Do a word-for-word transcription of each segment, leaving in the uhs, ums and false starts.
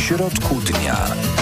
środku dnia.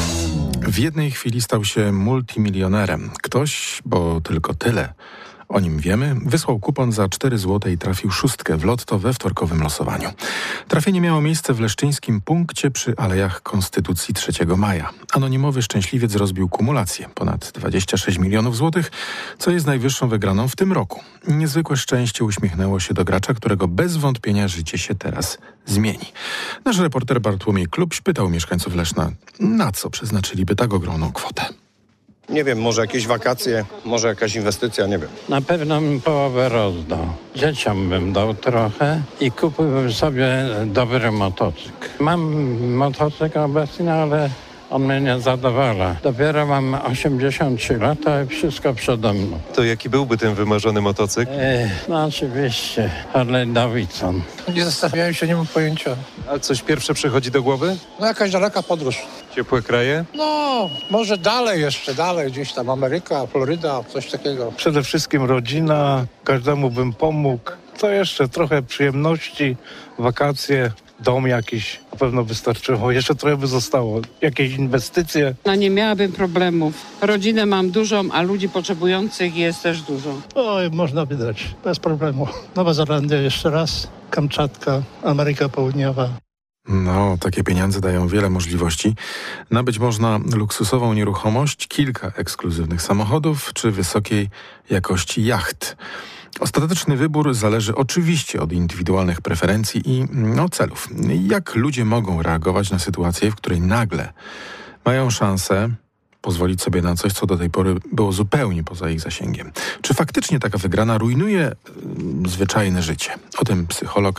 W jednej chwili stał się multimilionerem. Ktoś, bo tylko tyle o nim wiemy, wysłał kupon za cztery złote i trafił szóstkę w lotto we wtorkowym losowaniu. Trafienie miało miejsce w leszczyńskim punkcie przy Alejach Konstytucji trzeciego maja. Anonimowy szczęśliwiec rozbił kumulację ponad dwadzieścia sześć milionów złotych, co jest najwyższą wygraną w tym roku. Niezwykłe szczęście uśmiechnęło się do gracza, którego bez wątpienia życie się teraz zmieni. Nasz reporter Bartłomiej Klubś pytał mieszkańców Leszna, na co przeznaczyliby tak ogromną kwotę. Nie wiem, może jakieś wakacje, może jakaś inwestycja, nie wiem. Na pewno bym połowę rozdał. Dzieciom bym dał trochę i kupiłbym sobie dobry motocykl. Mam motocykl obecnie, ale on mnie nie zadowala. Dopiero mam osiemdziesiąt trzy lata i wszystko przede mną. To jaki byłby ten wymarzony motocykl? Ej, no oczywiście, Harley Davidson. Nie zastanawiałem się, nie mam pojęcia. A coś pierwsze przychodzi do głowy? No jakaś daleka podróż. Ciepłe kraje? No, może dalej jeszcze, dalej, gdzieś tam Ameryka, Floryda, coś takiego. Przede wszystkim rodzina, każdemu bym pomógł. Co jeszcze? Trochę przyjemności, wakacje, dom jakiś. Na pewno wystarczyło. Jeszcze trochę by zostało. Jakieś inwestycje. No nie miałabym problemów. Rodzinę mam dużą, a ludzi potrzebujących jest też dużo. Oj, można wydać. Bez problemu. Nowa Zelandia jeszcze raz, Kamczatka, Ameryka Południowa. No, takie pieniądze dają wiele możliwości. Nabyć można luksusową nieruchomość, kilka ekskluzywnych samochodów czy wysokiej jakości jacht. Ostateczny wybór zależy oczywiście od indywidualnych preferencji i no, celów. Jak ludzie mogą reagować na sytuację, w której nagle mają szansę pozwolić sobie na coś, co do tej pory było zupełnie poza ich zasięgiem. Czy faktycznie taka wygrana rujnuje y, zwyczajne życie? O tym psycholog,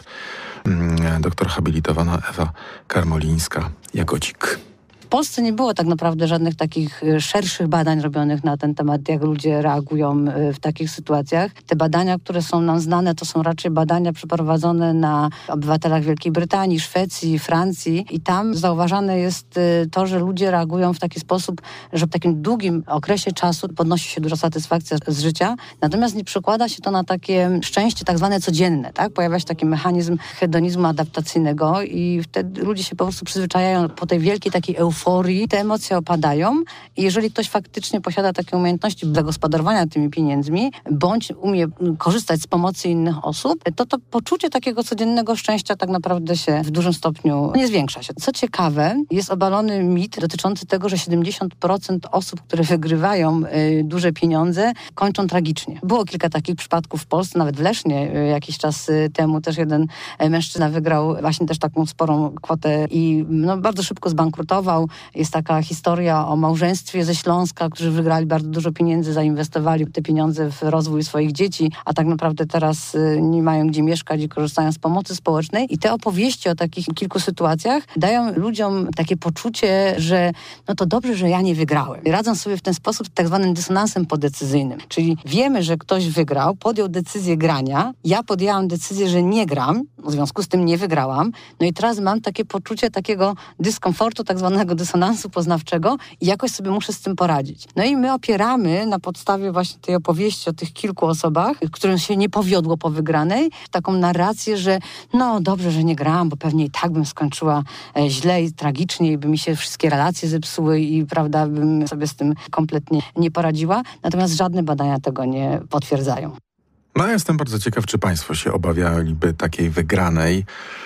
y, doktor habilitowana Ewa Karmolińska-Jagodzik. W Polsce nie było tak naprawdę żadnych takich szerszych badań robionych na ten temat, jak ludzie reagują w takich sytuacjach. Te badania, które są nam znane, to są raczej badania przeprowadzone na obywatelach Wielkiej Brytanii, Szwecji, Francji i tam zauważane jest to, że ludzie reagują w taki sposób, że w takim długim okresie czasu podnosi się duża satysfakcja z życia, natomiast nie przekłada się to na takie szczęście tak zwane codzienne, tak? Pojawia się taki mechanizm hedonizmu adaptacyjnego i wtedy ludzie się po prostu przyzwyczajają po tej wielkiej takiej euforii, te emocje opadają i jeżeli ktoś faktycznie posiada takie umiejętności zagospodarowania tymi pieniędzmi, bądź umie korzystać z pomocy innych osób, to to poczucie takiego codziennego szczęścia tak naprawdę się w dużym stopniu nie zwiększa się. Co ciekawe, jest obalony mit dotyczący tego, że siedemdziesiąt procent osób, które wygrywają y, duże pieniądze, kończą tragicznie. Było kilka takich przypadków w Polsce, nawet w Lesznie y, jakiś czas y, temu też jeden y, mężczyzna wygrał właśnie też taką sporą kwotę i no, bardzo szybko zbankrutował. Jest taka historia o małżeństwie ze Śląska, którzy wygrali bardzo dużo pieniędzy, zainwestowali te pieniądze w rozwój swoich dzieci, a tak naprawdę teraz nie mają gdzie mieszkać i korzystają z pomocy społecznej. I te opowieści o takich kilku sytuacjach dają ludziom takie poczucie, że no to dobrze, że ja nie wygrałem. Radzą sobie w ten sposób z tak zwanym dysonansem podecyzyjnym. Czyli wiemy, że ktoś wygrał, podjął decyzję grania, ja podjęłam decyzję, że nie gram, w związku z tym nie wygrałam. No i teraz mam takie poczucie takiego dyskomfortu, tak zwanego dysonansu poznawczego i jakoś sobie muszę z tym poradzić. No i my opieramy na podstawie właśnie tej opowieści o tych kilku osobach, którym się nie powiodło po wygranej, taką narrację, że no dobrze, że nie grałam, bo pewnie i tak bym skończyła e, źle i tragicznie i by mi się wszystkie relacje zepsuły i prawda, bym sobie z tym kompletnie nie poradziła. Natomiast żadne badania tego nie potwierdzają. No ja jestem bardzo ciekaw, czy państwo się obawialiby takiej wygranej.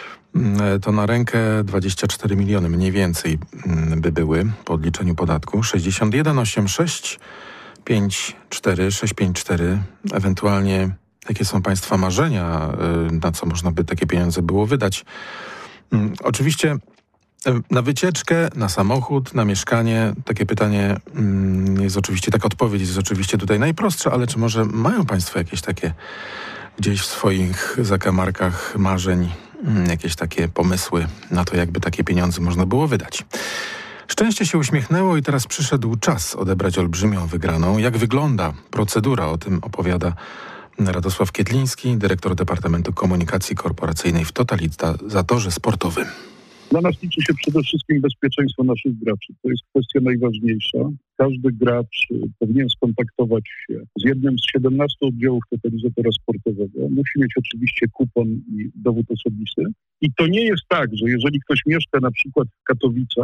To na rękę dwadzieścia cztery miliony mniej więcej by były po odliczeniu podatku. sześćdziesiąt jeden osiemdziesiąt sześć pięćdziesiąt cztery sześć pięć cztery. Ewentualnie jakie są państwa marzenia, na co można by takie pieniądze było wydać. Oczywiście na wycieczkę, na samochód, na mieszkanie. Takie pytanie jest oczywiście, taka odpowiedź jest oczywiście tutaj najprostsza, ale czy może mają państwo jakieś takie gdzieś w swoich zakamarkach marzeń, jakieś takie pomysły na to, jakby takie pieniądze można było wydać? Szczęście się uśmiechnęło i teraz przyszedł czas odebrać olbrzymią wygraną. Jak wygląda procedura? O tym opowiada Radosław Kietliński, dyrektor Departamentu Komunikacji Korporacyjnej w Totalizatorze Sportowym. Dla nas liczy się przede wszystkim bezpieczeństwo naszych graczy. To jest kwestia najważniejsza. Każdy gracz powinien skontaktować się z jednym z siedemnastu oddziałów totalizatora sportowego. Musi mieć oczywiście kupon i dowód osobisty. I to nie jest tak, że jeżeli ktoś mieszka na przykład w Katowicach,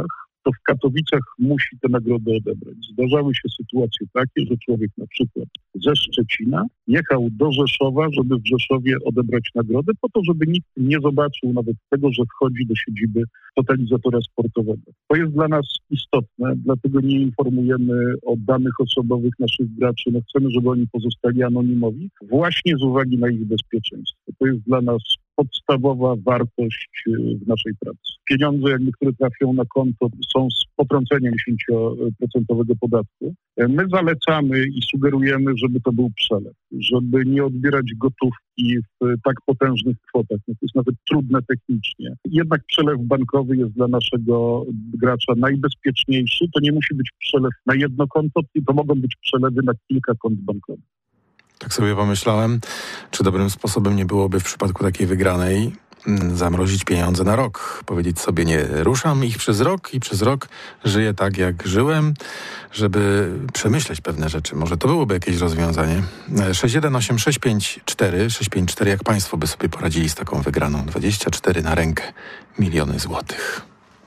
to w Katowicach musi tę nagrodę odebrać. Zdarzały się sytuacje takie, że człowiek na przykład ze Szczecina jechał do Rzeszowa, żeby w Rzeszowie odebrać nagrodę, po to, żeby nikt nie zobaczył nawet tego, że wchodzi do siedziby totalizatora sportowego. To jest dla nas istotne, dlatego nie informujemy o danych osobowych naszych graczy. No chcemy, żeby oni pozostali anonimowi, właśnie z uwagi na ich bezpieczeństwo. To jest dla nas podstawowa wartość w naszej pracy. Pieniądze, jakby, które trafią na konto, są z potrąceniem dziesięć procent podatku. My zalecamy i sugerujemy, żeby to był przelew, żeby nie odbierać gotówki w tak potężnych kwotach. No to jest nawet trudne technicznie. Jednak przelew bankowy jest dla naszego gracza najbezpieczniejszy. To nie musi być przelew na jedno konto, to mogą być przelewy na kilka kont bankowych. Tak sobie pomyślałem, czy dobrym sposobem nie byłoby w przypadku takiej wygranej zamrozić pieniądze na rok. Powiedzieć sobie, nie ruszam ich przez rok i przez rok żyję tak, jak żyłem, żeby przemyśleć pewne rzeczy. Może to byłoby jakieś rozwiązanie. sześć jeden osiem sześć pięć cztery sześć pięć cztery. Jak państwo by sobie poradzili z taką wygraną? dwadzieścia cztery na rękę, miliony złotych.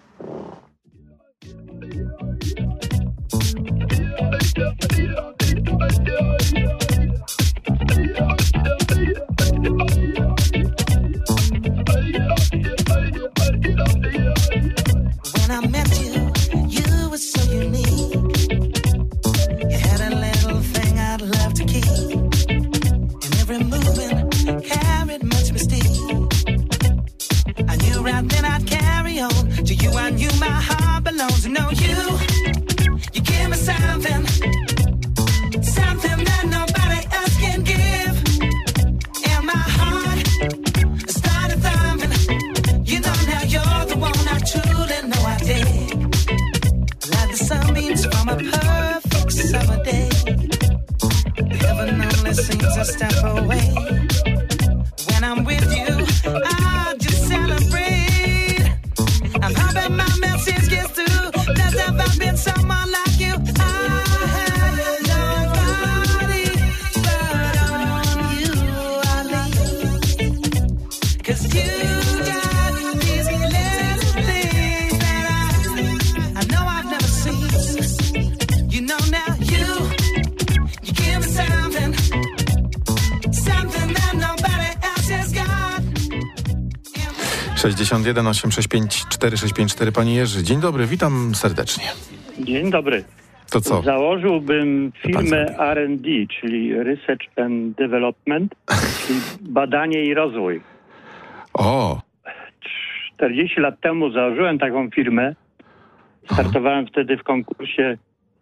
sześćdziesiąt jeden osiem sześć pięć cztery sześć pięć cztery. Pani Jerzy, dzień dobry, witam serdecznie. Dzień dobry. To co? Założyłbym firmę R and D, czyli Research and Development, czyli badanie i rozwój. O! czterdzieści lat temu założyłem taką firmę. Startowałem Aha. wtedy w konkursie,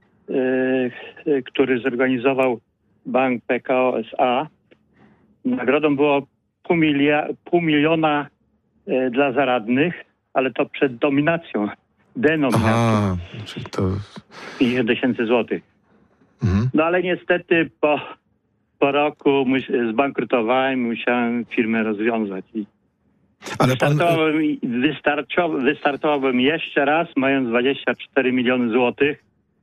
yy, który zorganizował Bank P K O S A. Nagrodą było pół, milia- pół miliona dla zaradnych, ale to przed dominacją, denominacją. Aha, czyli to... pięćdziesiąt tysięcy złotych. Mhm. No ale niestety po, po roku mus- zbankrutowałem, musiałem firmę rozwiązać. I ale pan... wystartowałbym, wystarczo- wystartowałbym jeszcze raz, mając dwadzieścia cztery miliony złotych.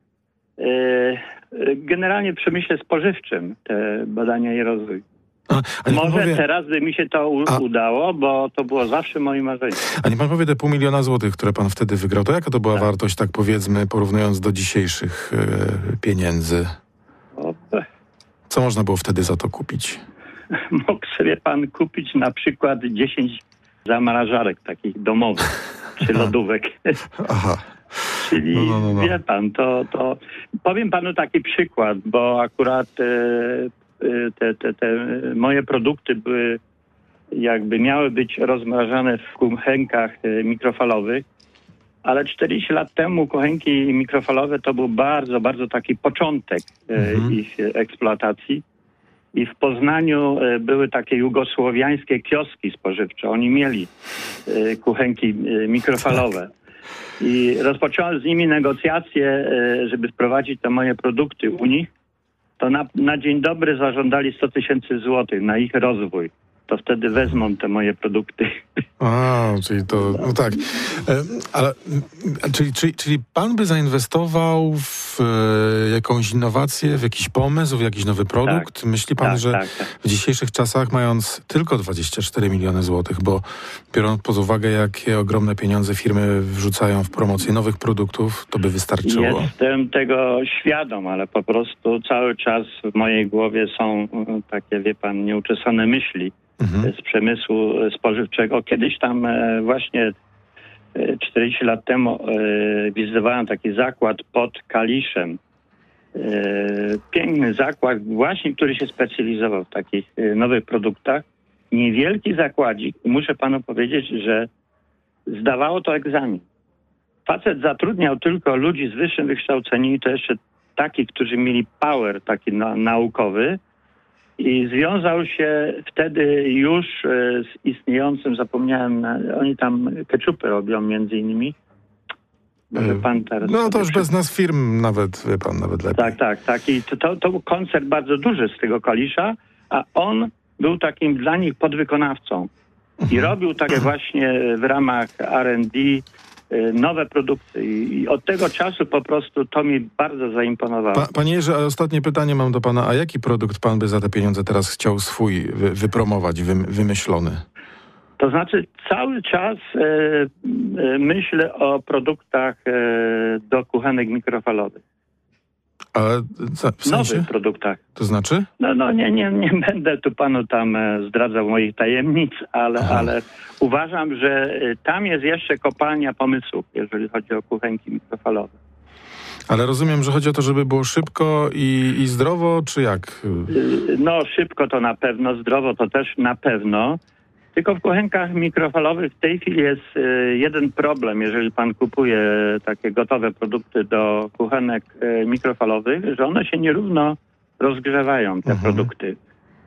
Yy, generalnie w przemyśle spożywczym te badania i rozwój. A, a Może powie... teraz by mi się to u- a... udało, bo to było zawsze moje marzenie. A nie pan powie, te pół miliona złotych, które pan wtedy wygrał, to jaka to była tak. wartość, tak powiedzmy, porównując do dzisiejszych e, pieniędzy? O, Co można było wtedy za to kupić? Mógł sobie pan kupić na przykład dziesięć zamrażarek takich domowych, czy lodówek. Aha. Czyli no, no, no, no. wie pan, to, to... Powiem panu taki przykład, bo akurat... E, Te, te, te moje produkty były, jakby miały być rozmrażane w kuchenkach mikrofalowych, ale czterdzieści lat temu kuchenki mikrofalowe to był bardzo, bardzo taki początek mhm. ich eksploatacji. I w Poznaniu były takie jugosłowiańskie kioski spożywcze. Oni mieli kuchenki mikrofalowe. I rozpocząłem z nimi negocjacje, żeby wprowadzić te moje produkty u nich. To na, na dzień dobry zażądali sto tysięcy złotych na ich rozwój. To wtedy wezmą te moje produkty. A, czyli to, no tak. E, ale, czyli, czyli, czyli pan by zainwestował w w e, jakąś innowację, w jakiś pomysł, w jakiś nowy produkt? Tak, Myśli pan, tak, że tak, tak. w dzisiejszych czasach, mając tylko dwadzieścia cztery miliony złotych, bo biorąc pod uwagę, jakie ogromne pieniądze firmy wrzucają w promocję nowych produktów, to by wystarczyło? Jestem tego świadom, ale po prostu cały czas w mojej głowie są takie, wie pan, nieuczesane myśli mhm. z przemysłu spożywczego. Kiedyś tam e, właśnie czterdzieści lat temu e, wizytowałem taki zakład pod Kaliszem. E, piękny zakład właśnie, który się specjalizował w takich e, nowych produktach. Niewielki zakładzik. Muszę panu powiedzieć, że zdawało to egzamin. Facet zatrudniał tylko ludzi z wyższym wykształceniem i to jeszcze takich, którzy mieli power taki na, naukowy i związał się wtedy już e, z istniejącym, zapomniałem, oni tam keczupy robią między innymi. Może pan teraz no to już bez nas firm nawet, wie pan, nawet lepiej. Tak, tak, tak. I to, to, to był koncert bardzo duży z tego Kalisza, a on był takim dla nich podwykonawcą. I robił takie właśnie w ramach R and D nowe produkty. I od tego czasu po prostu to mi bardzo zaimponowało. Pa, panie Jerzy, a ostatnie pytanie mam do pana. A jaki produkt pan by za te pieniądze teraz chciał swój wy, wypromować, wy, wymyślony? To znaczy cały czas e, e, myślę o produktach e, do kuchenek mikrofalowych. Ale w sensie? Nowych produktach. To znaczy? No, no nie, nie, nie będę tu panu tam zdradzał moich tajemnic, ale, ale uważam, że tam jest jeszcze kopalnia pomysłów, jeżeli chodzi o kuchenki mikrofalowe. Ale rozumiem, że chodzi o to, żeby było szybko i, i zdrowo, czy jak? No szybko to na pewno, zdrowo to też na pewno. Tylko w kuchenkach mikrofalowych w tej chwili jest jeden problem, jeżeli pan kupuje takie gotowe produkty do kuchenek mikrofalowych, że one się nierówno rozgrzewają, te mhm. produkty.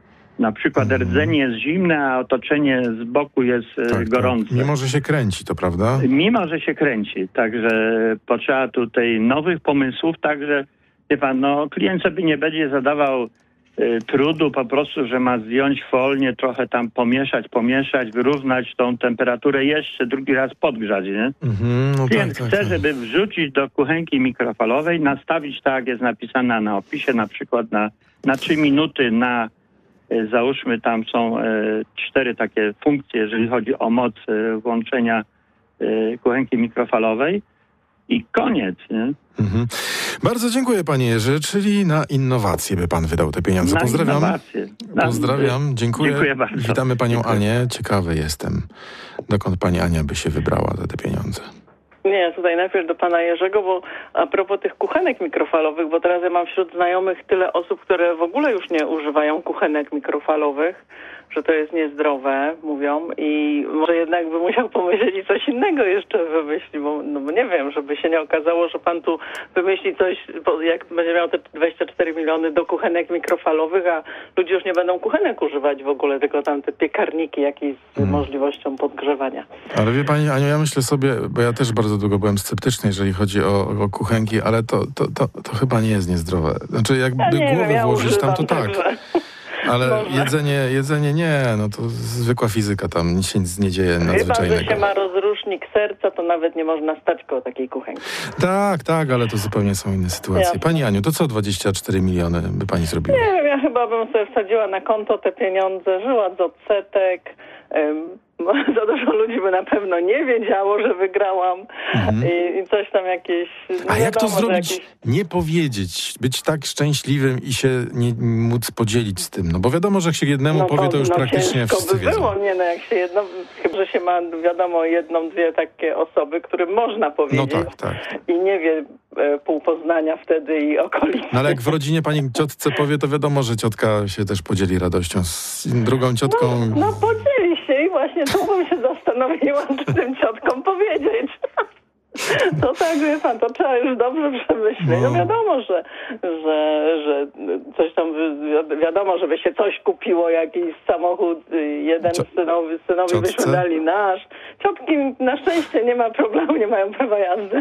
Na przykład mhm. rdzenie jest zimne, a otoczenie z boku jest tak, gorące. Tak. Mimo, że się kręci, to prawda? Mimo, że się kręci. Także potrzeba tutaj nowych pomysłów, także wie pan, no klient sobie nie będzie zadawał trudu po prostu, że ma zdjąć folię, trochę tam pomieszać, pomieszać, wyrównać tą temperaturę, jeszcze drugi raz podgrzać, nie? Mm-hmm, no Klient tak, chce, tak, żeby wrzucić do kuchenki mikrofalowej, nastawić tak, jak jest napisane na opisie, na przykład na, na trzy minuty, na e, załóżmy tam są e, cztery takie funkcje, jeżeli chodzi o moc e, włączenia e, kuchenki mikrofalowej i koniec, nie? Mhm. Bardzo dziękuję, panie Jerzy, czyli na innowacje by pan wydał te pieniądze. Na Pozdrawiam. Innowacje. Na... Pozdrawiam, dziękuję. Dziękuję bardzo. Witamy panią dziękuję. Anię. Ciekawy jestem, dokąd pani Ania by się wybrała za te pieniądze. Nie, tutaj najpierw do pana Jerzego, bo a propos tych kuchenek mikrofalowych, bo teraz ja mam wśród znajomych tyle osób, które w ogóle już nie używają kuchenek mikrofalowych, że to jest niezdrowe, mówią, i może jednak by musiał pomyśleć i coś innego jeszcze wymyślić, bo, no bo nie wiem, żeby się nie okazało, że pan tu wymyśli coś, jak będzie miał te dwadzieścia cztery miliony do kuchenek mikrofalowych, a ludzie już nie będą kuchenek używać w ogóle, tylko tam te piekarniki jakieś z hmm. możliwością podgrzewania. Ale wie pani, Aniu, ja myślę sobie, bo ja też bardzo długo byłem sceptyczny, jeżeli chodzi o, o kuchenki, ale to, to, to, to chyba nie jest niezdrowe. Znaczy, jakby ja nie głowę wiem, ja włożyć używam, tam, to tak. Także... Ale Może. jedzenie, jedzenie nie, no to zwykła fizyka, tam nic się nic nie dzieje nadzwyczajnego. Chyba, że się ma rozrusznik serca, to nawet nie można stać koło takiej kuchenki. Tak, tak, ale to zupełnie są inne sytuacje. Ja. Pani Aniu, to co dwadzieścia cztery miliony by pani zrobiła? Nie wiem, ja chyba bym sobie wsadziła na konto te pieniądze, żyła z odsetek. Um, za dużo ludzi by na pewno nie wiedziało, że wygrałam mhm. I, i coś tam jakieś... A jak to zrobić? Jakieś... Nie powiedzieć, być tak szczęśliwym i się nie móc podzielić z tym. No bo wiadomo, że jak się jednemu no powie, to, to już no praktycznie wszyscy by wiedzą. Było. Nie, no jak się jedno, chyba że się ma wiadomo jedną, dwie takie osoby, którym można powiedzieć. No tak, tak. I nie wie e, pół Poznania wtedy i okolicy. No ale jak w rodzinie pani ciotce powie, to wiadomo, że ciotka się też podzieli radością z drugą ciotką. No, no podzieli się i właśnie tu bym się zastanowiła, czy tym ciotkom powiedzieć. To tak, wie pan, to trzeba już dobrze przemyśleć. No, no wiadomo, że, że, że coś tam, wiadomo, żeby się coś kupiło, jakiś samochód, jeden Cio- synowi, synowi ciotce? Byśmy dali nasz. Ciotki na szczęście nie ma problemu, nie mają prawa jazdy.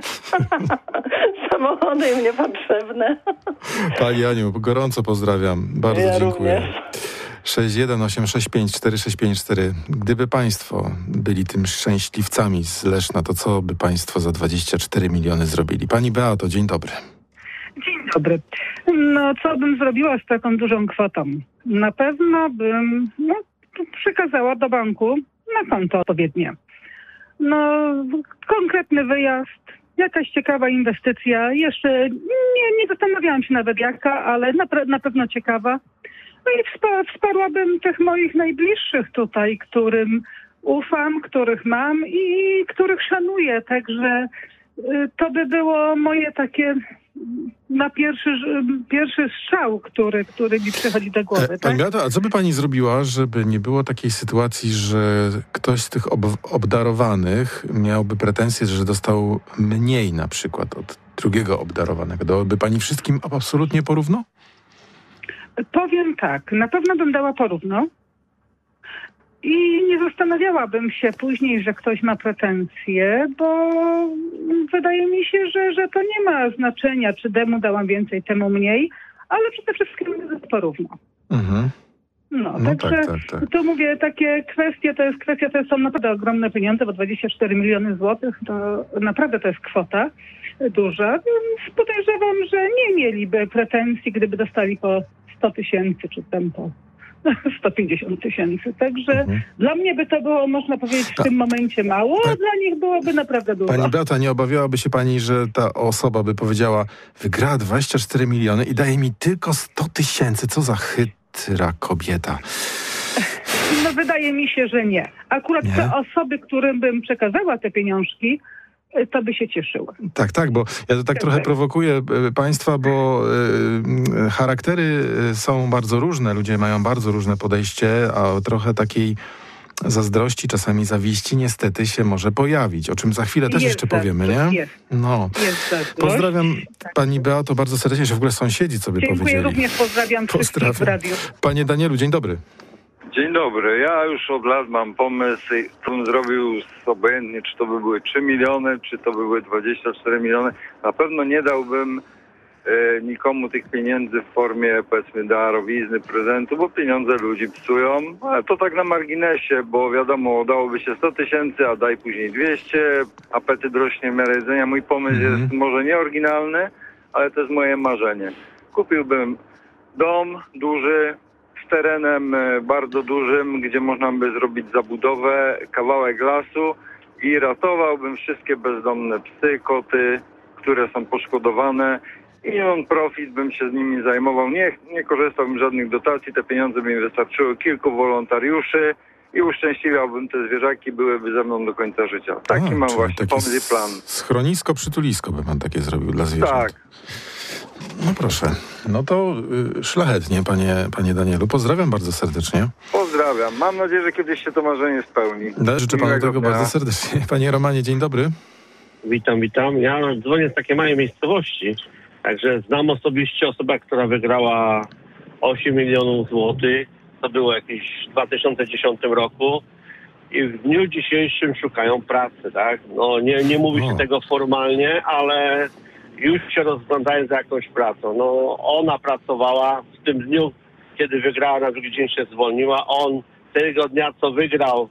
Samochody im niepotrzebne. Pani Aniu, gorąco pozdrawiam. Bardzo ja dziękuję. Również. sześć jeden osiem sześć pięć cztery sześć pięć cztery. Gdyby państwo byli tym szczęśliwcami z Leszna, to co by państwo za dwadzieścia cztery miliony zrobili? Pani Beato, dzień dobry. dobry. No, co bym zrobiła z taką dużą kwotą? Na pewno bym no, przekazała do banku na konto odpowiednie. No, konkretny wyjazd, jakaś ciekawa inwestycja, jeszcze nie, nie zastanawiałam się nawet jaka, ale na, na pewno ciekawa. No i wspa- wsparłabym tych moich najbliższych tutaj, którym ufam, których mam i których szanuję, także y, to by było moje takie na pierwszy, pierwszy strzał, który, który mi przychodzi do głowy. Pani Tak? Beato, a co by pani zrobiła, żeby nie było takiej sytuacji, że ktoś z tych ob- obdarowanych miałby pretensje, że dostał mniej na przykład od drugiego obdarowanego? Dałaby pani wszystkim absolutnie porówno? Powiem tak, na pewno bym dała porówno i nie zastanawiałabym się później, że ktoś ma pretensje, bo wydaje mi się, że, że to nie ma znaczenia, czy temu dałam więcej, temu mniej, ale przede wszystkim porówno. Mhm. No, No także tak, tak, tak. tu mówię, takie kwestie, to jest kwestia, to są naprawdę ogromne pieniądze, bo dwadzieścia cztery miliony złotych to naprawdę to jest kwota duża, więc podejrzewam, że nie mieliby pretensji, gdyby dostali po sto tysięcy, czy tam po sto pięćdziesiąt tysięcy. Także Mhm. dla mnie by to było, można powiedzieć, w tym momencie mało, a dla nich byłoby naprawdę dużo. Pani Beata, nie obawiałaby się pani, że ta osoba by powiedziała, wygrała dwadzieścia cztery miliony i daje mi tylko sto tysięcy, co za chytra kobieta. No wydaje mi się, że nie. Akurat Nie? te osoby, którym bym przekazała te pieniążki, to by się cieszyły. Tak, tak, bo ja to tak trochę prowokuję e, państwa, bo e, charaktery są bardzo różne, ludzie mają bardzo różne podejście, a trochę takiej zazdrości, czasami zawiści niestety się może pojawić, o czym za chwilę też Jest jeszcze powiemy, zazdrość, nie? Jest. No. Jest zazdrość. Pozdrawiam pani Beato bardzo serdecznie, że w ogóle sąsiedzi co by Dziękuję, powiedzieli. również pozdrawiam wszystkich w radiu. Panie Danielu, dzień dobry. Dzień dobry. Ja już od lat mam pomysł, co bym zrobił obojętnie, czy to by były trzy miliony, czy to by były dwadzieścia cztery miliony. Na pewno nie dałbym e, nikomu tych pieniędzy w formie, powiedzmy, darowizny, prezentu, bo pieniądze ludzi psują. Ale to tak na marginesie, bo wiadomo, dałoby się sto tysięcy, a daj później dwieście, apetyt rośnie w miarę jedzenia. Mój pomysł Mhm. jest może nie oryginalny, ale to jest moje marzenie. Kupiłbym dom duży, z terenem e, bardzo dużym, gdzie można by zrobić zabudowę, kawałek lasu i ratowałbym wszystkie bezdomne psy, koty, które są poszkodowane i non-profit bym się z nimi zajmował. Nie, nie korzystałbym z żadnych dotacji, te pieniądze by mi wystarczyły, kilku wolontariuszy i uszczęśliwiałbym te zwierzaki, byłyby ze mną do końca życia. Taki A, mam czyli właśnie taki pomysł i plan. Schronisko, przytulisko by pan takie zrobił dla zwierząt. Tak. No proszę. No to y, szlachetnie, panie, panie Danielu. Pozdrawiam bardzo serdecznie. Pozdrawiam. Mam nadzieję, że kiedyś się to marzenie spełni. Da, życzę panu Miłego tego dnia. bardzo serdecznie. Panie Romanie, dzień dobry. Witam, witam. Ja dzwonię z takiej małej miejscowości, także znam osobiście osobę, która wygrała osiem milionów złotych. To było jakieś w dwa tysiące dziesiątym roku i w dniu dzisiejszym szukają pracy, tak? No nie, nie mówi się O. tego formalnie, ale już się rozglądają za jakąś pracą. No ona pracowała w tym dniu, kiedy wygrała, na drugi dzień się zwolniła. On tego dnia, co wygrał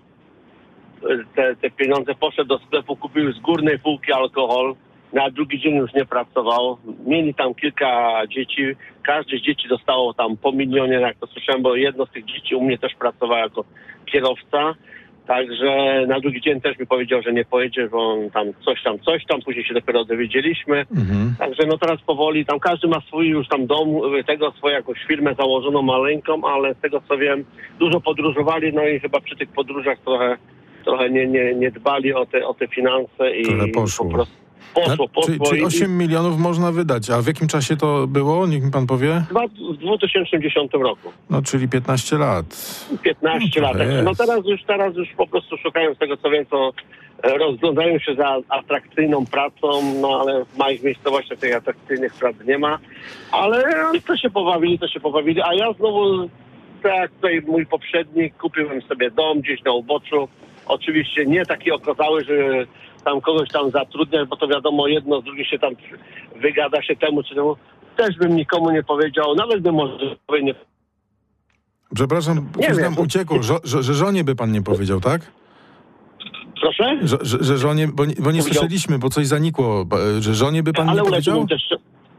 te, te pieniądze, poszedł do sklepu, kupił z górnej półki alkohol. Na drugi dzień już nie pracował. Mieli tam kilka dzieci. Każde z dzieci dostało tam po milionie, jak to słyszałem, bo jedno z tych dzieci u mnie też pracowało jako kierowca. Także na drugi dzień też mi powiedział, że nie pojedzie, bo on tam coś tam, coś tam. Później się dopiero dowiedzieliśmy. Mhm. Także no teraz powoli, tam każdy ma swój już tam dom, tego swoją jakąś firmę założoną maleńką, ale z tego co wiem, dużo podróżowali, no i chyba przy tych podróżach trochę, trochę nie, nie, nie dbali o te, o te finanse i Trochę poszło. po prostu poszło, A, poszło. czyli, czyli i- osiem milionów można wydać. A w jakim czasie to było? Niech mi pan powie. Dwa- W dwa tysiące dziesiątym roku. No, czyli piętnaście lat. piętnaście No, lat. trochę No jest. teraz już, teraz już po prostu szukają z tego co wiem, to e, rozglądają się za atrakcyjną pracą, no ale w małych miejscowościach tych atrakcyjnych prac nie ma. Ale to się pobawili, to się pobawili. A ja znowu, tak jak tutaj mój poprzednik, kupiłem sobie dom gdzieś na uboczu. Oczywiście nie taki okazały, że tam kogoś tam zatrudniać, bo to wiadomo, jedno z drugim się tam wygada się temu czy temu. Też bym nikomu nie powiedział, nawet bym może nie. Przepraszam, Nie coś wiem. nam uciekło. Żo, że, że żonie by pan nie powiedział, tak? Proszę? Że, że, że żonie, bo nie, bo nie Powiedział- słyszeliśmy, bo coś zanikło. Ba- Że żonie by pan Ale nie powiedział? uleczyłem też,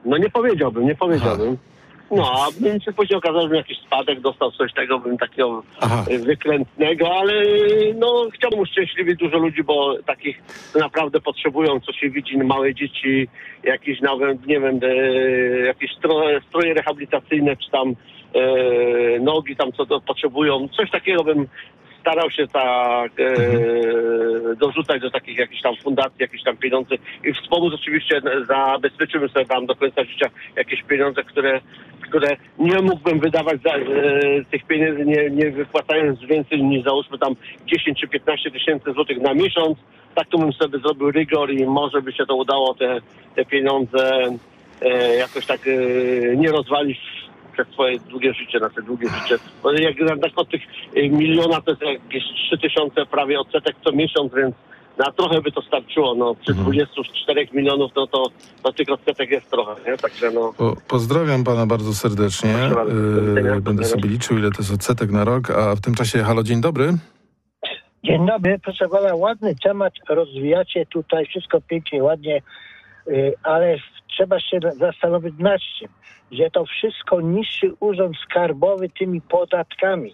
No nie powiedziałbym, nie powiedziałbym. No, a bym się później okazał, że jakiś spadek dostał, coś tego, bym takiego Aha. wykrętnego, ale no chciałbym uszczęśliwić dużo ludzi, bo takich naprawdę potrzebują, co się widzi, małe dzieci, jakieś nawet, nie wiem, e, jakieś stroje, stroje rehabilitacyjne, czy tam e, nogi tam, co to potrzebują, coś takiego bym starał się tak e, mhm. dorzucać do takich jakichś tam fundacji, jakieś tam pieniądze i wspomóc oczywiście, zabezpieczymy sobie tam do końca życia jakieś pieniądze, które, które nie mógłbym wydawać za, e, tych pieniędzy, nie, nie wypłacając więcej niż załóżmy tam dziesięć czy piętnaście tysięcy złotych na miesiąc. Tak to bym sobie zrobił rygor i może by się to udało te, te pieniądze e, jakoś tak e, nie rozwalić przez swoje długie życie, na te długie życie. Bo jak tak od tych miliona to jest jakieś trzy tysiące prawie odsetek co miesiąc, więc na trochę by to starczyło. No, przy dwudziestu czterech milionów no to, to tych odsetek jest trochę, nie? Także no. Po, pozdrawiam pana bardzo serdecznie. Yy, będę sobie liczył, ile to jest odsetek na rok, a w tym czasie halo, dzień dobry. Dzień dobry, proszę pana, ładny temat rozwijacie tutaj, wszystko pięknie, ładnie, yy, ale trzeba się zastanowić nad czym, że to wszystko niższy urząd skarbowy tymi podatkami.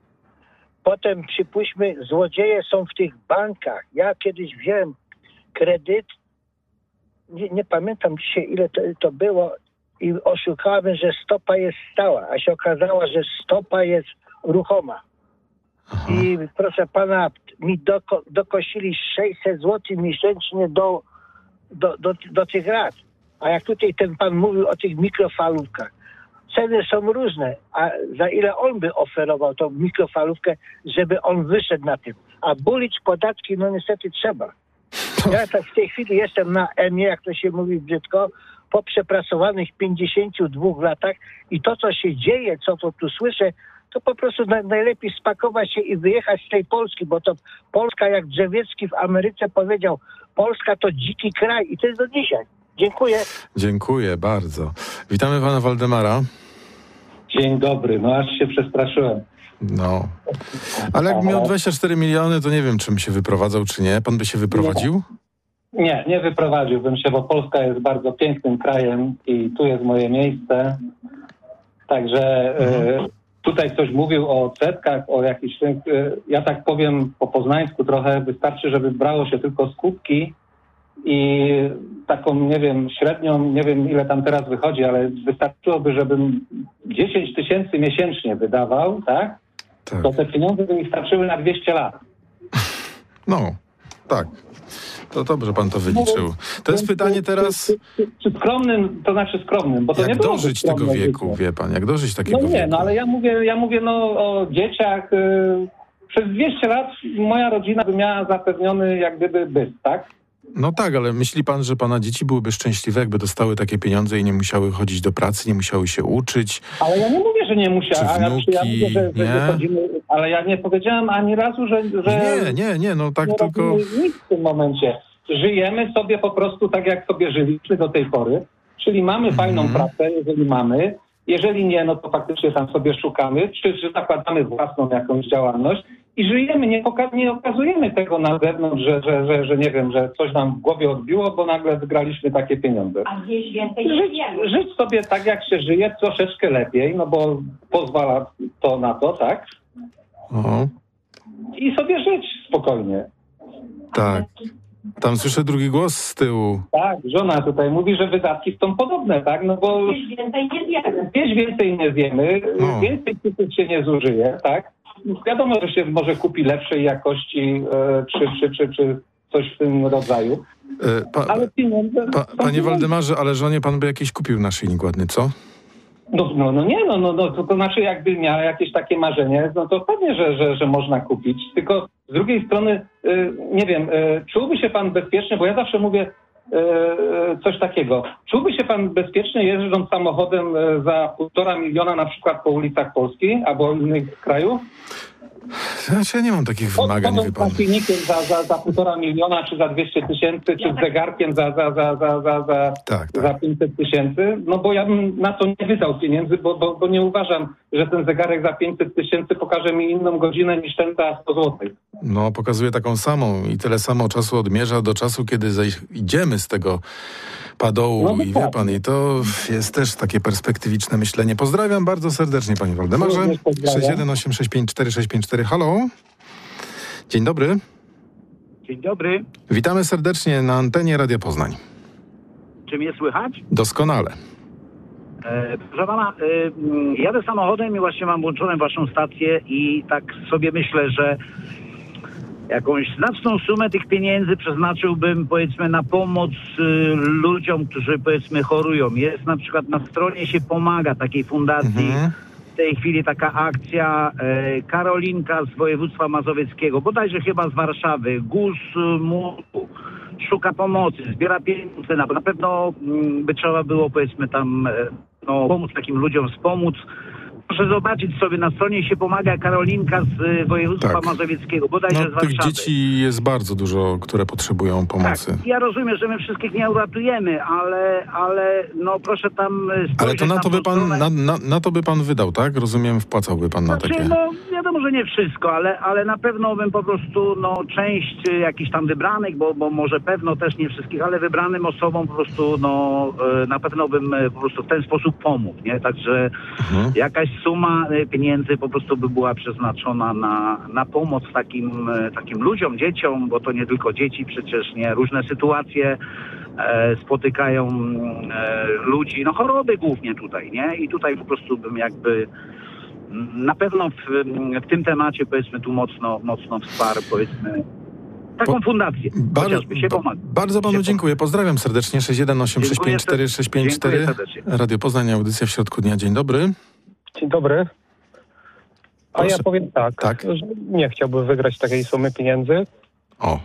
Potem przypuśćmy, złodzieje są w tych bankach. Ja kiedyś wziąłem kredyt, nie, nie pamiętam dzisiaj ile to, to było i oszukałem, że stopa jest stała, a się okazało, że stopa jest ruchoma. Aha. I proszę pana, mi doko, dokosili sześćset złotych miesięcznie do, do, do, do tych rat. A jak tutaj ten pan mówił o tych mikrofalówkach, ceny są różne, a za ile on by oferował tą mikrofalówkę, żeby on wyszedł na tym. A bulić podatki, no niestety trzeba. Ja tak w tej chwili jestem na emie, jak to się mówi brzydko, po przepracowanych pięćdziesięciu dwóch latach i to, co się dzieje, co to tu słyszę, to po prostu na, najlepiej spakować się i wyjechać z tej Polski, bo to Polska, jak Drzewiecki w Ameryce powiedział, Polska to dziki kraj i to jest do dzisiaj. Dziękuję. Dziękuję bardzo. Witamy pana Waldemara. Dzień dobry, no aż się przestraszyłem. No, ale jak miał dwadzieścia cztery miliony, to nie wiem, czym się wyprowadzał, czy nie. Pan by się wyprowadził? Nie, nie, nie wyprowadziłbym się, bo Polska jest bardzo pięknym krajem i tu jest moje miejsce. Także mhm. y, tutaj ktoś mówił o odsetkach, o jakichś... Y, ja tak powiem po poznańsku trochę, wystarczy, żeby brało się tylko skutki i taką, nie wiem, średnią, nie wiem ile tam teraz wychodzi, ale wystarczyłoby, żebym dziesięć tysięcy miesięcznie wydawał, tak? tak? To te pieniądze by mi starczyły na dwieście lat. No, tak. To dobrze pan to wyliczył. To jest pytanie teraz... Czy, czy, czy skromnym, to znaczy skromnym, bo to jak nie było dożyć tego wieku, życie. wie pan, jak dożyć takiego wieku? No nie, wieku? no ale ja mówię, ja mówię no o dzieciach. Yy, przez dwieście lat moja rodzina by miała zapewniony jak gdyby byt, tak? No tak, ale myśli pan, że pana dzieci byłyby szczęśliwe, jakby dostały takie pieniądze i nie musiały chodzić do pracy, nie musiały się uczyć? Ale ja nie mówię, że nie musiały. Czy wnuki, ja mówię, że, że nie? wychodzimy, ale ja nie powiedziałem ani razu, że... że nie, nie, nie, no tak nie tylko... nic w tym momencie. Żyjemy sobie po prostu tak, jak sobie żyliśmy do tej pory, czyli mamy mm. fajną pracę, jeżeli mamy. Jeżeli nie, no to faktycznie tam sobie szukamy, czy, czy zakładamy własną jakąś działalność i żyjemy, nie, poka- nie okazujemy tego na zewnątrz, że, że, że, że nie wiem, że coś nam w głowie odbiło, bo nagle wygraliśmy takie pieniądze. A gdzieś więcej żyć, żyć sobie tak, jak się żyje, troszeczkę lepiej, no bo pozwala to na to, tak? O. I sobie żyć spokojnie. Tak. Tam słyszę drugi głos z tyłu. Tak, żona tutaj mówi, że wydatki są podobne, tak? No bo gdzieś więcej nie zjemy. Gdzieś więcej nie zjemy, no. Więcej cyfr się nie zużyje, tak? Wiadomo, że się może kupi lepszej jakości e, czy, czy, czy, czy coś w tym rodzaju. E, pa, ale pieniądze... Pa, panie Waldemarze, ale żonie pan by jakiś kupił naszyjnik ładny, co? No, no, no nie, no, no, no to, to znaczy jakby miała jakieś takie marzenie, no to pewnie, że, że, że można kupić, tylko z drugiej strony, y, nie wiem, y, czułby się pan bezpiecznie, bo ja zawsze mówię y, coś takiego, czułby się pan bezpiecznie jeżdżąc samochodem y, za półtora miliona na przykład po ulicach Polski albo innych krajów? Znaczy ja nie mam takich wymagań, wie pan. Z silnikiem za, za, za półtora miliona, czy za dwieście tysięcy, czy z zegarkiem za, za, za, za, za, za, tak, tak. za pięćset tysięcy, no bo ja bym na to nie wydał pieniędzy, bo, bo, bo nie uważam, że ten zegarek za pięćset tysięcy pokaże mi inną godzinę niż ten za sto złotych. No, pokazuje taką samą i tyle samo czasu odmierza do czasu, kiedy idziemy z tego padołu no, i wie pan, i to jest też takie perspektywiczne myślenie. Pozdrawiam bardzo serdecznie, panie Waldemarze. sześć jeden osiem sześć pięć cztery sześć pięć cztery. Halo? Dzień dobry. Dzień dobry. Witamy serdecznie na antenie Radia Poznań. Czy mnie słychać? Doskonale. E, proszę pana, e, jadę samochodem i właśnie mam włączoną waszą stację i tak sobie myślę, że jakąś znaczną sumę tych pieniędzy przeznaczyłbym, powiedzmy, na pomoc y, ludziom, którzy, powiedzmy, chorują. Jest na przykład na stronie się pomaga takiej fundacji. Mhm. W tej chwili taka akcja e, Karolinka z województwa mazowieckiego, bodajże chyba z Warszawy, GUS Młodu, szuka pomocy, zbiera pieniądze. Na, na pewno m, by trzeba było, powiedzmy, tam e, no, pomóc takim ludziom, wspomóc. Proszę zobaczyć sobie, na stronie się pomaga Karolinka z województwa tak. mazowieckiego, bodajże no, z Warszawy. Tych dzieci jest bardzo dużo, które potrzebują pomocy. Tak. Ja rozumiem, że my wszystkich nie uratujemy, ale, ale no proszę tam spojrzeć. Ale to na to, by pan, na, na, na to by pan wydał, tak? Rozumiem, wpłacałby pan na znaczy, takie... No wiadomo, że nie wszystko, ale, ale na pewno bym po prostu no część jakichś tam wybranych, bo, bo może pewno też nie wszystkich, ale wybranym osobom po prostu no na pewno bym po prostu w ten sposób pomógł, nie? Także mhm. jakaś suma pieniędzy po prostu by była przeznaczona na, na pomoc takim, takim ludziom, dzieciom, bo to nie tylko dzieci, przecież nie, różne sytuacje e, spotykają e, ludzi, no choroby głównie tutaj, nie? I tutaj po prostu bym jakby na pewno w, w tym temacie, powiedzmy, tu mocno, mocno wsparł, powiedzmy, taką fundację, Bar- chociażby się pomaga. Bardzo panu dziękuję. Pozdrawiam serdecznie. sześć jeden osiem sześć pięć cztery sześć pięć cztery. Radio Poznań, audycja w środku dnia. Dzień dobry. Dzień dobry. A Proszę. ja powiem tak, tak, że nie chciałbym wygrać takiej sumy pieniędzy. O.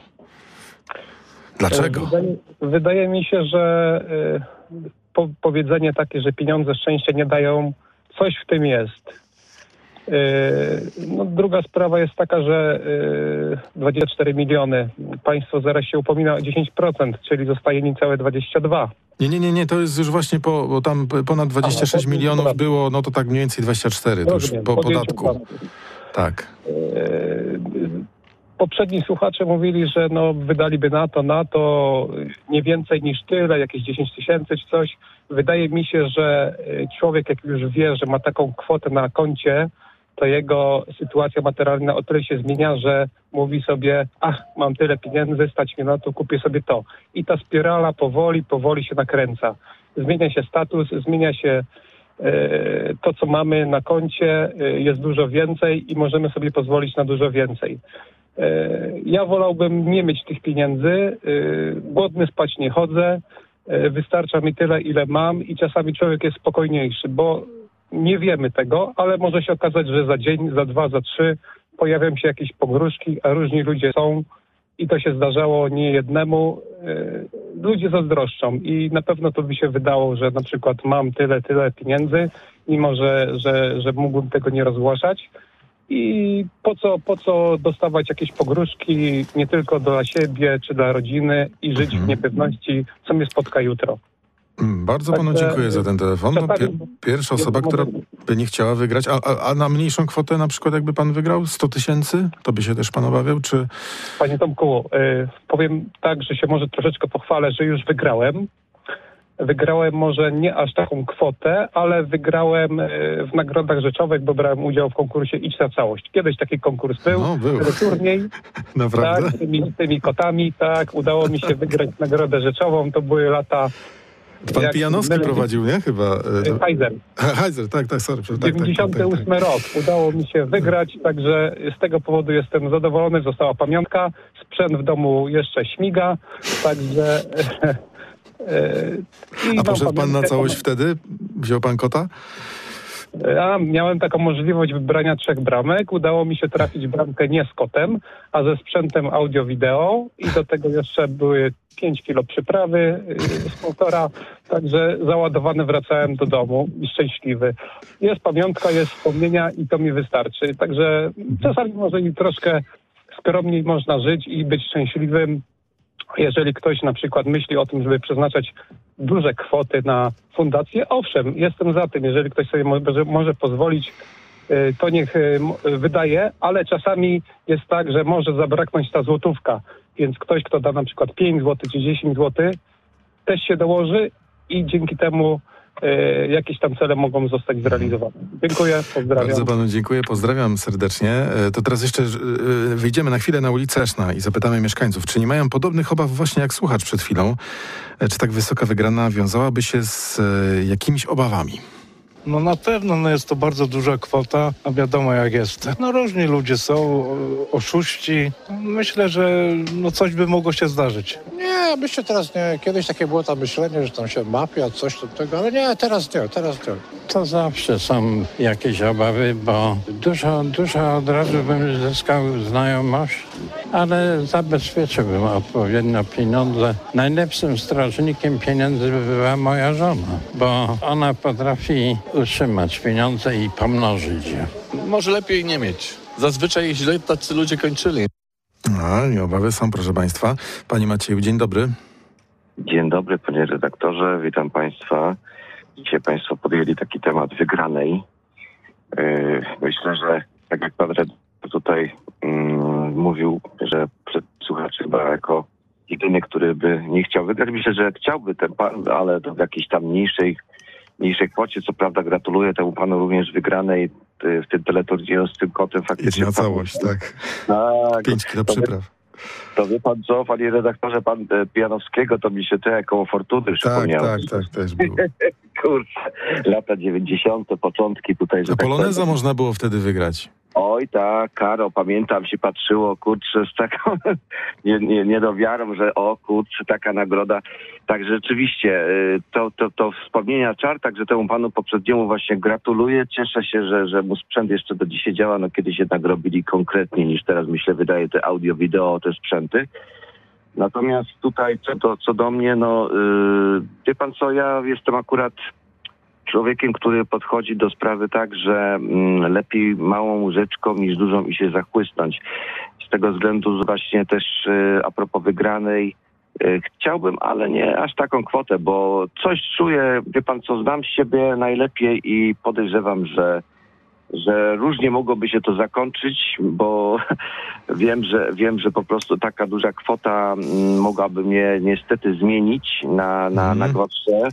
Dlaczego? Wydaje, wydaje mi się, że y, po, powiedzenie takie, że pieniądze szczęścia nie dają, coś w tym jest. Y, no, druga sprawa jest taka, że y, dwadzieścia cztery miliony, państwo zaraz się upomina o dziesięć procent, czyli zostaje niecałe dwadzieścia dwa. Nie, nie, nie, nie, to jest już właśnie po, bo tam ponad dwadzieścia sześć A, milionów podatku. Było, no to tak mniej więcej dwadzieścia cztery, to już po podatku. Podatku. Tak. Yy, poprzedni słuchacze mówili, że no wydaliby na to, na to nie więcej niż tyle, jakieś dziesięć tysięcy czy coś. Wydaje mi się, że człowiek jak już wie, że ma taką kwotę na koncie, to jego sytuacja materialna o tyle się zmienia, że mówi sobie, ach, mam tyle pieniędzy, stać mnie na to, kupię sobie to. I ta spirala powoli, powoli się nakręca. Zmienia się status, zmienia się e, to, co mamy na koncie, e, jest dużo więcej i możemy sobie pozwolić na dużo więcej. E, ja wolałbym nie mieć tych pieniędzy, e, głodny spać nie chodzę, e, wystarcza mi tyle, ile mam i czasami człowiek jest spokojniejszy, bo nie wiemy tego, ale może się okazać, że za dzień, za dwa, za trzy pojawią się jakieś pogróżki, a różni ludzie są i to się zdarzało nie jednemu. Yy, ludzie zazdroszczą i na pewno to by się wydało, że na przykład mam tyle, tyle pieniędzy, mimo że, że, że mógłbym tego nie rozgłaszać. I po co, po co dostawać jakieś pogróżki nie tylko dla siebie czy dla rodziny i żyć mhm. w niepewności, co mnie spotka jutro. Bardzo panu Także, dziękuję za ten telefon. No, pier- pierwsza osoba, która by nie chciała wygrać. A, a, a na mniejszą kwotę na przykład jakby pan wygrał? sto tysięcy? To by się też pan obawiał? Czy... Panie Tomku, y, powiem tak, że się może troszeczkę pochwalę, że już wygrałem. Wygrałem może nie aż taką kwotę, ale wygrałem y, w nagrodach rzeczowych, bo brałem udział w konkursie Idź na całość. Kiedyś taki konkurs był. No, był. Turniej. Naprawdę? Tak, z tymi, tymi kotami, tak. Udało mi się wygrać nagrodę rzeczową. To były lata... Pan Jak Pijanowski mylę... prowadził, nie? Chyba. No. Heiser. Heiser, tak, tak, sorry. Tak, dziewięćdziesiąty ósmy tak, tak, tak. rok. Udało mi się wygrać, także z tego powodu jestem zadowolony. Została pamiątka. Sprzęt w domu jeszcze śmiga, także... A poszedł pan na całość wtedy? Wziął pan kota? Ja miałem taką możliwość wybrania trzech bramek. Udało mi się trafić bramkę nie z kotem, a ze sprzętem audio-wideo i do tego jeszcze były pięć kilo przyprawy z półtora, także załadowany wracałem do domu i szczęśliwy. Jest pamiątka, jest wspomnienia i to mi wystarczy. Także czasami może i troszkę skromniej można żyć i być szczęśliwym. Jeżeli ktoś na przykład myśli o tym, żeby przeznaczać duże kwoty na fundację, owszem, jestem za tym. Jeżeli ktoś sobie może, może pozwolić, to niech wydaje, ale czasami jest tak, że może zabraknąć ta złotówka. Więc ktoś, kto da na przykład pięć złotych czy dziesięć złotych, też się dołoży i dzięki temu e, jakieś tam cele mogą zostać zrealizowane. Dziękuję, pozdrawiam. Bardzo panu dziękuję, pozdrawiam serdecznie. E, to teraz jeszcze e, wyjdziemy na chwilę na ulicę Leszna i zapytamy mieszkańców, czy nie mają podobnych obaw właśnie jak słuchacz przed chwilą? E, czy tak wysoka wygrana wiązałaby się z e, jakimiś obawami? No na pewno no jest to bardzo duża kwota, a wiadomo jak jest. No różni ludzie są, oszuści. Myślę, że no coś by mogło się zdarzyć. Nie, myślę teraz nie. Kiedyś takie było tam myślenie, że tam się mafia, coś tam tego, ale nie, teraz nie, teraz nie. To zawsze są jakieś obawy, bo dużo, dużo od razu bym zyskał znajomość, ale zabezpieczyłbym odpowiednio pieniądze. Najlepszym strażnikiem pieniędzy była moja żona, bo ona potrafi utrzymać pieniądze i pomnożyć je. Może lepiej nie mieć. Zazwyczaj źle tacy ludzie kończyli. A, nie obawy są, proszę państwa. Panie Macieju, dzień dobry. Dzień dobry, panie redaktorze, witam państwa. Dzisiaj państwo podjęli taki temat wygranej. Yy, myślę, że tak jak pan redaktor tutaj yy, mówił, że przed słuchaczy chyba jako jedyny, który by nie chciał wygrać. Myślę, że chciałby ten pan, ale to w jakiejś tam mniejszej, mniejszej kwocie. Co prawda gratuluję temu panu również wygranej w tym teleturnieju z tym kotem. Faktycznie na całość, pan, tak. tak. Pięć kilo przypraw. To wie pan co, panie redaktorze, pan e, Pijanowskiego, to mi się te koło Fortuny przypomniało. Tak, tak, tak, też było. Kurczę, lata dziewięćdziesiąte, początki tutaj. A poloneza tak można było wtedy wygrać. Oj tak, Karo, pamiętam, się patrzyło, kurczę, z taką nie, nie, niedowiarą, że o kurczę, taka nagroda. Tak rzeczywiście, to, to, to wspomnienia czar, także temu panu poprzedniemu właśnie gratuluję. Cieszę się, że, że mu sprzęt jeszcze do dzisiaj działa, no kiedyś jednak robili konkretnie niż teraz, myślę, wydaje te audio, wideo, te sprzęty. Natomiast tutaj, co do, co do mnie, no yy, wie pan co, ja jestem akurat człowiekiem, który podchodzi do sprawy tak, że mm, lepiej małą łyżeczką niż dużą i się zachłysnąć. Z tego względu właśnie też y, a propos wygranej y, chciałbym, ale nie aż taką kwotę, bo coś czuję, wie pan co, znam siebie najlepiej i podejrzewam, że że różnie mogłoby się to zakończyć, bo wiem, że wiem, że po prostu taka duża kwota m, mogłaby mnie niestety zmienić na, na, mm. na gorsze.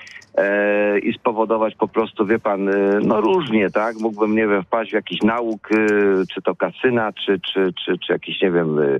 E, i spowodować po prostu, wie pan, e, no różnie, tak? Mógłbym, nie wiem, wpaść w jakiś nauk, e, czy to kasyna, czy, czy, czy, czy jakiś, nie wiem, e,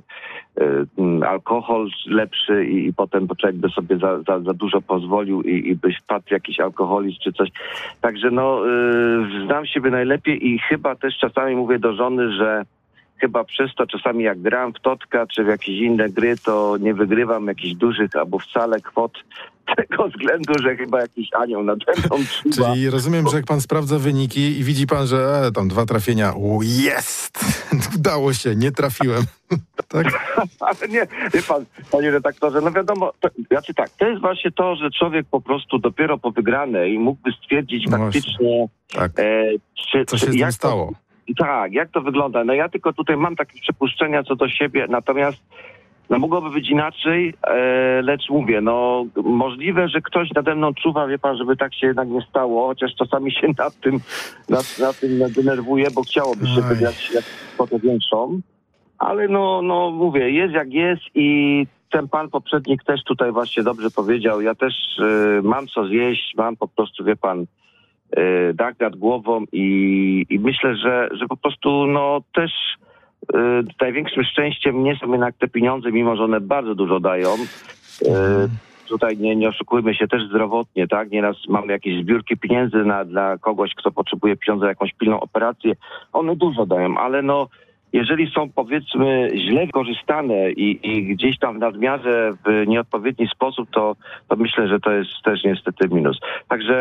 e, alkohol lepszy i, i potem człowiek by sobie za, za, za dużo pozwolił i, i byś wpadł w jakiś alkoholizm, czy coś. Także no, e, znam siebie najlepiej i chyba też czasami mówię do żony, że chyba przez to czasami jak gram w totka czy w jakieś inne gry, to nie wygrywam jakichś dużych albo wcale kwot z tego względu, że chyba jakiś anioł nade mną czuwa. Czyli rozumiem, że jak pan sprawdza wyniki i widzi pan, że e, tam dwa trafienia, o, jest! Udało się, nie trafiłem. Tak? Ale nie, wie pan, panie redaktorze, no wiadomo, to, znaczy tak, to jest właśnie to, że człowiek po prostu dopiero po wygranej mógłby stwierdzić no faktycznie, tak. e, czy, co się z tym stało. Tak, jak to wygląda? No ja tylko tutaj mam takie przypuszczenia co do siebie, natomiast no mogłoby być inaczej, e, lecz mówię, no możliwe, że ktoś nade mną czuwa, wie pan, żeby tak się jednak nie stało, chociaż czasami się nad tym, nad, nad tym denerwuje, bo chciałoby się wygrać jak kwotę większą, ale no, no mówię, jest jak jest i ten pan poprzednik też tutaj właśnie dobrze powiedział, ja też e, mam co zjeść, mam po prostu, wie pan, dach nad głową i, i myślę, że, że po prostu no też y, największym szczęściem nie są jednak te pieniądze, mimo że one bardzo dużo dają. Y, tutaj nie, nie oszukujmy się też zdrowotnie, tak? Nieraz mamy jakieś zbiórki pieniędzy na, dla kogoś, kto potrzebuje pieniądze, jakąś pilną operację. One dużo dają, ale no jeżeli są powiedzmy źle wykorzystane i, i gdzieś tam w nadmiarze w nieodpowiedni sposób, to, to myślę, że to jest też niestety minus. Także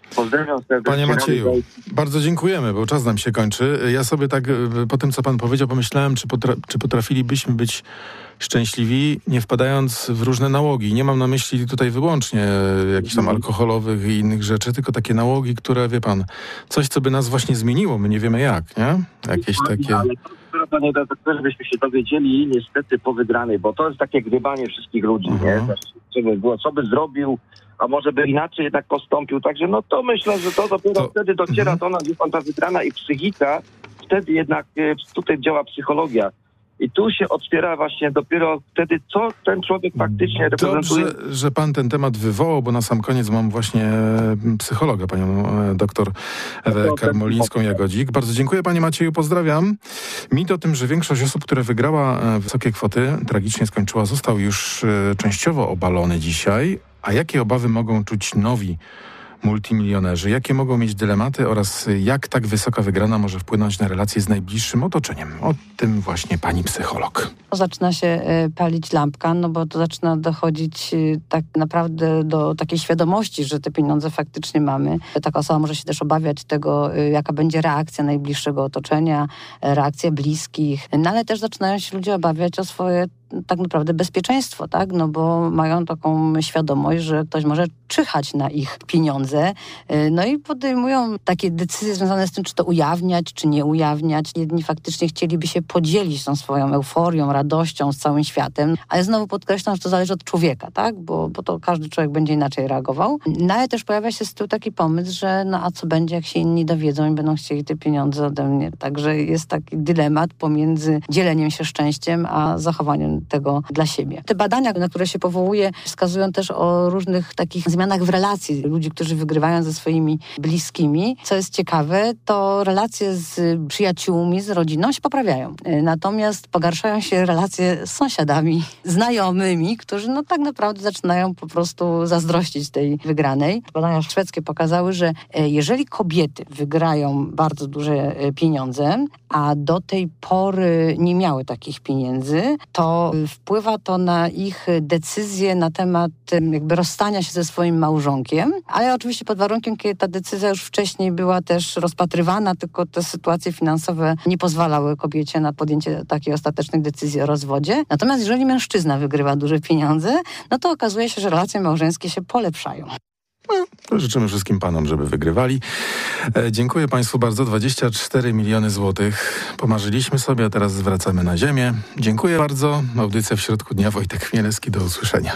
Pozdrawiam serdecznie. Panie Macieju, bardzo dziękujemy, bo czas nam się kończy. Ja sobie tak po tym, co pan powiedział, pomyślałem, czy, potra- czy potrafilibyśmy być szczęśliwi, nie wpadając w różne nałogi. Nie mam na myśli tutaj wyłącznie jakichś tam alkoholowych i innych rzeczy, tylko takie nałogi, które, wie pan, coś, co by nas właśnie zmieniło, my nie wiemy jak, nie? Jakieś takie... Ale to, panie redaktorze, byśmy się dowiedzieli niestety po wygranej, bo to jest takie gdybanie wszystkich ludzi, Mhm. nie? Co by było, co by zrobił, a może by inaczej jednak postąpił. Także no to myślę, że to dopiero To- wtedy dociera do nas, wie pan, ta wygrana i psychika, wtedy jednak e, tutaj działa psychologia. I tu się otwiera właśnie dopiero wtedy, co ten człowiek faktycznie reprezentuje. Dobrze, że pan ten temat wywołał, bo na sam koniec mam właśnie e, psychologa, panią e, doktor Ewę Karmolińską-Jagodzik. Bardzo dziękuję, panie Macieju, pozdrawiam. Mit o tym, że większość osób, która wygrała e, wysokie kwoty, tragicznie skończyła, został już e, częściowo obalony dzisiaj. A jakie obawy mogą czuć nowi multimilionerzy? Jakie mogą mieć dylematy oraz jak tak wysoka wygrana może wpłynąć na relacje z najbliższym otoczeniem? O tym właśnie pani psycholog. Zaczyna się y, palić lampka, no bo to zaczyna dochodzić y, tak naprawdę do takiej świadomości, że te pieniądze faktycznie mamy. Taka osoba może się też obawiać tego, y, jaka będzie reakcja najbliższego otoczenia, y, reakcja bliskich, no ale też zaczynają się ludzie obawiać o swoje tak naprawdę bezpieczeństwo, tak? No bo mają taką świadomość, że ktoś może czyhać na ich pieniądze, no i podejmują takie decyzje związane z tym, czy to ujawniać, czy nie ujawniać. Jedni faktycznie chcieliby się podzielić tą swoją euforią, radością z całym światem, ale znowu podkreślam, że to zależy od człowieka, tak? Bo, bo to każdy człowiek będzie inaczej reagował. No ale też pojawia się z tyłu taki pomysł, że no a co będzie, jak się inni dowiedzą i będą chcieli te pieniądze ode mnie. Także jest taki dylemat pomiędzy dzieleniem się szczęściem, a zachowaniem tego dla siebie. Te badania, na które się powołuje, wskazują też o różnych takich zmianach w relacji ludzi, którzy wygrywają ze swoimi bliskimi. Co jest ciekawe, to relacje z przyjaciółmi, z rodziną się poprawiają. Natomiast pogarszają się relacje z sąsiadami, znajomymi, którzy no tak naprawdę zaczynają po prostu zazdrościć tej wygranej. Badania szwedzkie pokazały, że jeżeli kobiety wygrają bardzo duże pieniądze, a do tej pory nie miały takich pieniędzy, to wpływa to na ich decyzje na temat jakby rozstania się ze swoim małżonkiem, ale oczywiście pod warunkiem, kiedy ta decyzja już wcześniej była też rozpatrywana, tylko te sytuacje finansowe nie pozwalały kobiecie na podjęcie takiej ostatecznej decyzji o rozwodzie. Natomiast jeżeli mężczyzna wygrywa duże pieniądze, no to okazuje się, że relacje małżeńskie się polepszają. No, życzymy wszystkim panom, żeby wygrywali. E, dziękuję państwu bardzo. dwadzieścia cztery miliony złotych. Pomarzyliśmy sobie, a teraz zwracamy na ziemię. Dziękuję bardzo. Audycja w środku dnia. Wojtek Chmielewski. Do usłyszenia.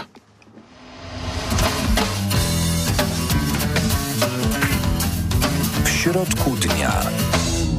W środku dnia.